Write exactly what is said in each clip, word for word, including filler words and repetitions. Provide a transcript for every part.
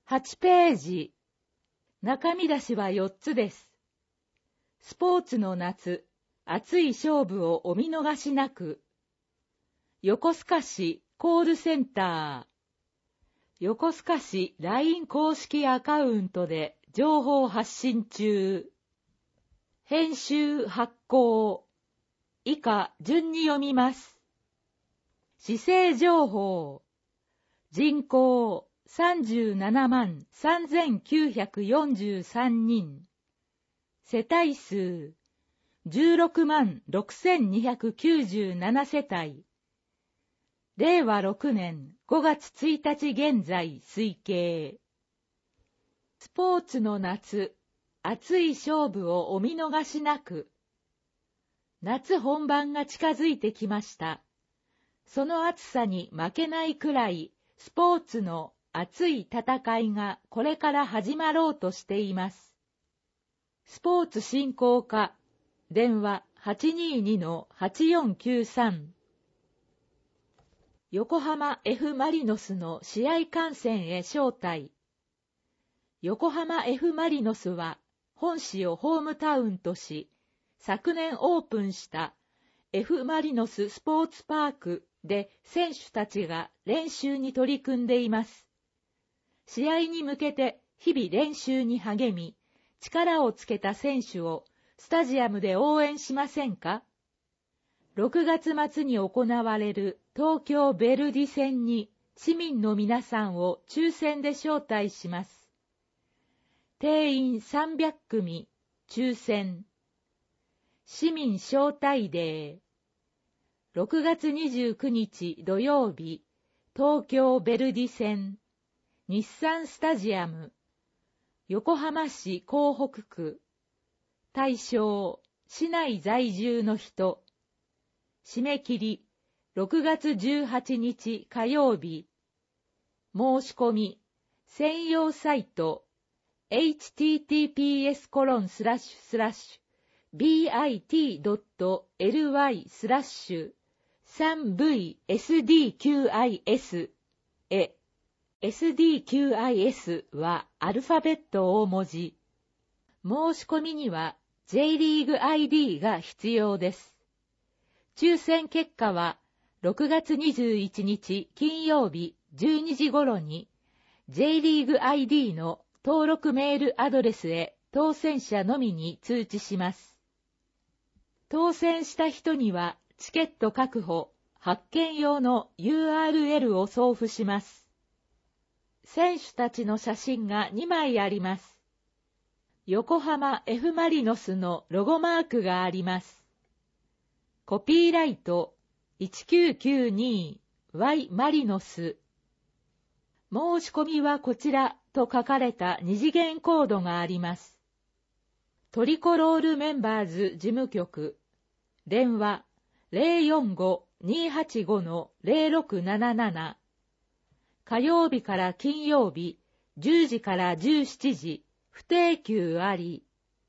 はちページ。中身出しはよっつです。スポーツの夏、熱い勝負をお見逃しなく。横須賀市コールセンター。横須賀市 ライン 公式アカウントで情報発信中。編集発行。以下順に読みます。市政情報。人口さんじゅうななまんさんぜんきゅうひゃくよんじゅうさんにん。世帯数じゅうろくまんろくせんにひゃくきゅうじゅうななせたい。れいわろくねんごがつついたち現在推計。スポーツの夏、熱い勝負をお見逃しなく。夏本番が近づいてきました。その暑さに負けないくらい、スポーツの熱い戦いがこれから始まろうとしています。スポーツ振興課、電話 はちにーにのはちよんきゅうさん。横浜 F マリノスの試合観戦へ招待。横浜 F マリノスは本市をホームタウンとし、昨年オープンした F マリノススポーツパークで選手たちが練習に取り組んでいます。試合に向けて日々練習に励み、力をつけた選手をスタジアムで応援しませんか？ろくがつまつに行われる東京ヴェルディ戦に市民の皆さんを抽選で招待します。定員さんびゃくくみ、抽選。市民招待デー。ろくがつにじゅうくにち土曜日、東京ヴェルディ戦、日産スタジアム、横浜市港北区。対象、市内在住の人。締め切り、ろくがつじゅうはちにち火曜日。申し込み、専用サイト、エイチティーティーピーエスコロンスラッシュスラッシュビーアイティードットエルワイスラッシュスリーブイエスディーキューアイエス へ。エスディーキューアイエス はアルファベット大文字。申し込みには J リーグ アイディー が必要です。抽選結果はろくがつにじゅういちにち金曜日じゅうにじ頃に J リーグ アイディー の登録メールアドレスへ当選者のみに通知します。当選した人にはチケット確保、発券用の ユーアールエル を送付します。選手たちの写真がにまいあります。横浜 F マリノスのロゴマークがあります。コピーライトいちきゅうきゅうにワイ マリノス。申し込みはこちらと書かれた二次元コードがあります。トリコロールメンバーズ事務局。電話 ゼロよんご にーはちご のゼロろくなななな。火曜日から金曜日じゅうじからじゅうしちじ不定休あり。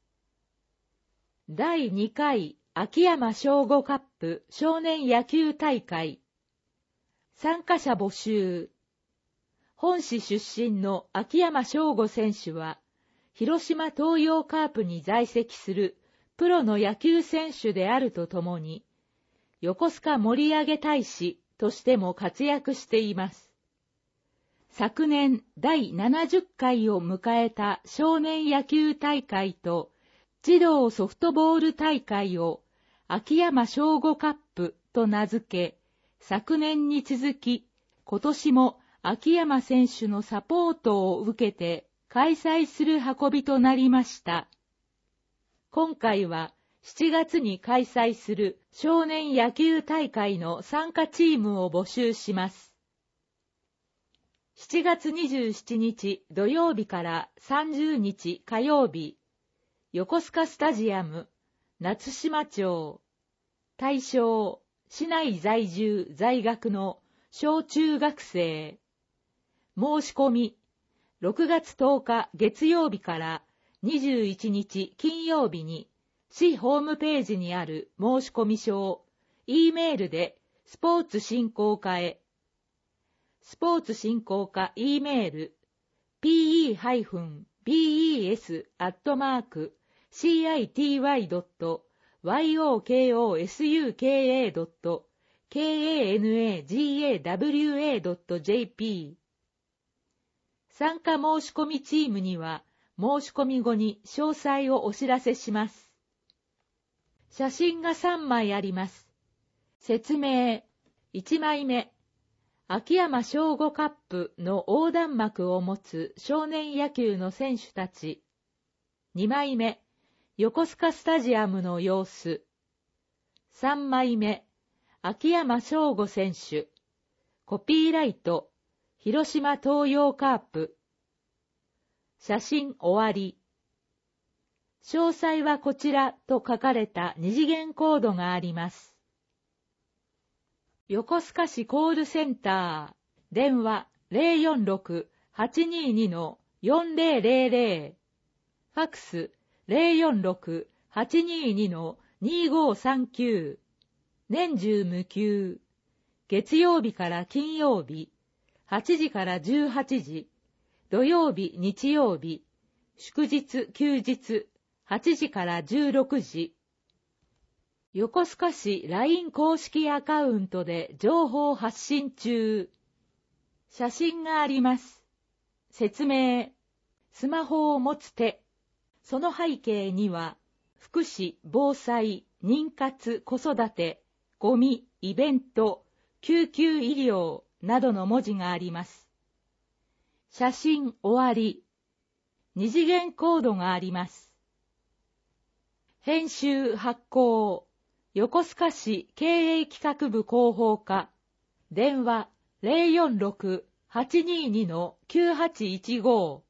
だいにかい秋山翔吾カップ少年野球大会。参加者募集。本市出身の秋山翔吾選手は、広島東洋カープに在籍するプロの野球選手であるとともに、横須賀盛り上げ大使としても活躍しています。昨年だいななじゅっかいを迎えた少年野球大会と児童ソフトボール大会を秋山翔吾カップと名付け、昨年に続き今年も秋山選手のサポートを受けて開催する運びとなりました。今回はしちがつに開催する少年野球大会の参加チームを募集します。しちがつにじゅうしちにち土曜日からさんじゅうにち火曜日、横須賀スタジアム、夏島町。対象、市内在住在学の小中学生。申し込み、ろくがつとおか月曜日からにじゅういちにち金曜日に、市ホームページにある申し込み書を、E メールでスポーツ振興課へ。スポーツ振興課 E メール、 ピーイー ビーイーエス アットマーク シーアイティーワイ ドット ワイオーケーオーエスユーケーエー ドット ケーエーエヌエージーエーダブリューエー ドット ジェーピー 参加申し込みチームには申し込み後に詳細をお知らせします。写真がさんまいあります。説明。いちまいめ。秋山翔吾カップの横断幕を持つ少年野球の選手たち。にまいめ。横須賀スタジアムの様子。さんまいめ。秋山翔吾選手。コピーライト。広島東洋カープ。写真終わり。詳細はこちらと書かれた二次元コードがあります。横須賀市コールセンター。電話 ゼロよんろく はちにーに よんゼロゼロゼロ。ファクス ゼロよんろく はちにーに にごさんきゅう。年中無休。月曜日から金曜日、はちじからじゅうはちじ。土曜日、日曜日、祝日、休日、はちじからじゅうろくじ。横須賀市 ライン 公式アカウントで情報発信中。写真があります。説明。スマホを持つ手。その背景には、福祉、防災、妊活、子育て、ゴミ、イベント、救急医療などの文字があります。写真終わり。二次元コードがあります。編集発行。横須賀市経営企画部広報課。電話 ゼロよんろく はちにーに きゅうはちいちご。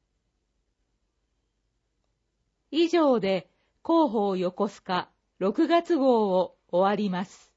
以上で広報横須賀ろくがつ号を終わります。